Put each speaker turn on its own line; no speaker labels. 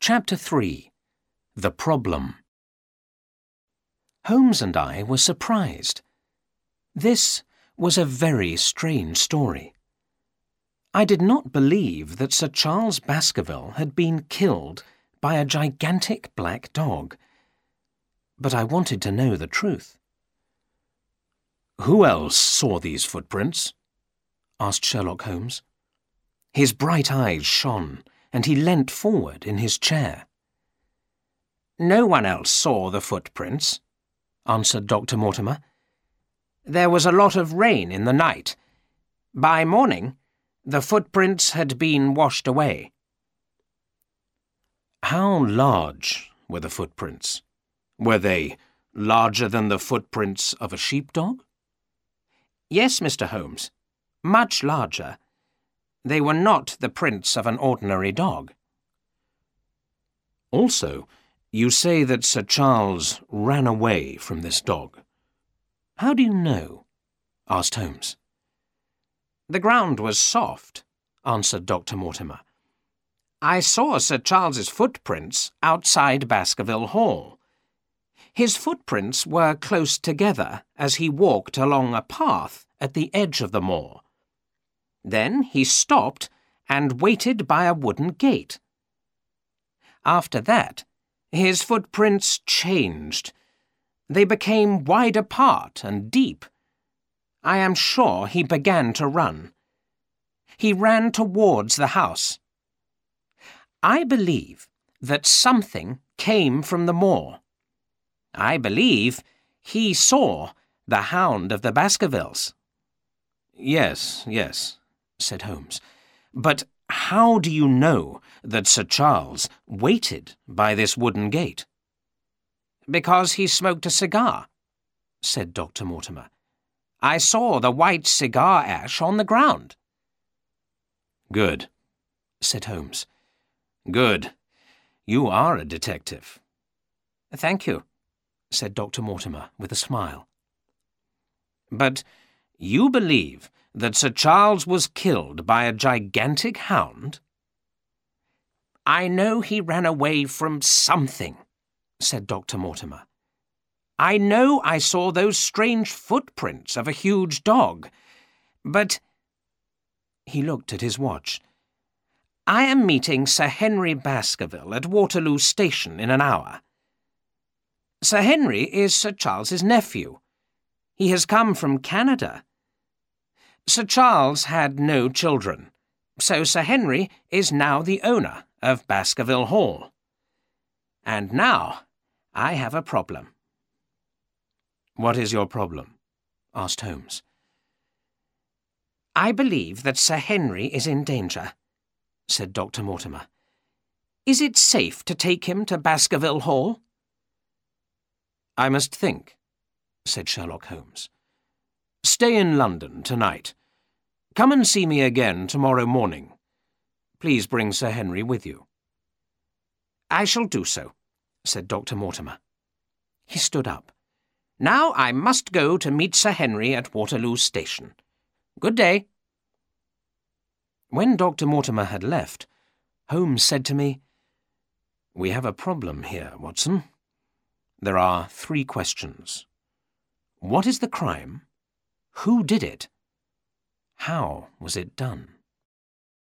Chapter 3. The Problem. Holmes and I were surprised. This was a very strange story. I did not believe that Sir Charles Baskerville had been killed by a gigantic black dog, but I wanted to know the truth. "Who else saw these footprints?" asked Sherlock Holmes. His bright eyes shone, and he leant forward in his chair. "No one else saw the footprints," answered Dr. Mortimer. "There was a lot of rain in the night. By morning, the footprints had been washed away." "How large were the footprints? Were they larger than the footprints of a sheepdog?"
"Yes, Mr. Holmes, much larger. They were not the prints of an ordinary dog."
"Also, you say that Sir Charles ran away from this dog. How do you know?" asked Holmes.
"The ground was soft," answered Dr. Mortimer. "I saw Sir Charles's footprints outside Baskerville Hall. His footprints were close together as he walked along a path at the edge of the moor. Then he stopped and waited by a wooden gate. After that, his footprints changed. They became wide apart and deep. I am sure he began to run. He ran towards the house. I believe that something came from the moor. I believe he saw the Hound of the Baskervilles."
Yes, said Holmes. "But how do you know that Sir Charles waited by this wooden gate?"
"Because he smoked a cigar," said Dr. Mortimer. "I saw the white cigar ash on the ground."
"Good," said Holmes. "Good. You are a detective."
"Thank you,"
said Dr. Mortimer with a smile.
"But you believe that Sir Charles was killed by a gigantic hound?" "I know he ran away from something," said Dr. Mortimer. "I know I saw those strange footprints of a huge dog, but—" He looked at his watch. "I am meeting Sir Henry Baskerville at Waterloo Station in an hour. Sir Henry is Sir Charles's nephew. He has come from Canada. Sir Charles had no children, so Sir Henry is now the owner of Baskerville Hall. And now I have a problem."
"What is your problem?" asked Holmes.
"I believe that Sir Henry is in danger," said Dr. Mortimer. "Is it safe to take him to Baskerville Hall?"
"I must think," said Sherlock Holmes. "Stay in London tonight. Come and see me again tomorrow morning. Please bring Sir Henry with you."
"I shall do so," said Dr. Mortimer. He stood up. "Now I must go to meet Sir Henry at Waterloo Station. Good day."
When Dr. Mortimer had left, Holmes said to me, "We have a problem here, Watson. There are 3 questions. What is the crime? Who did it? How was it done?"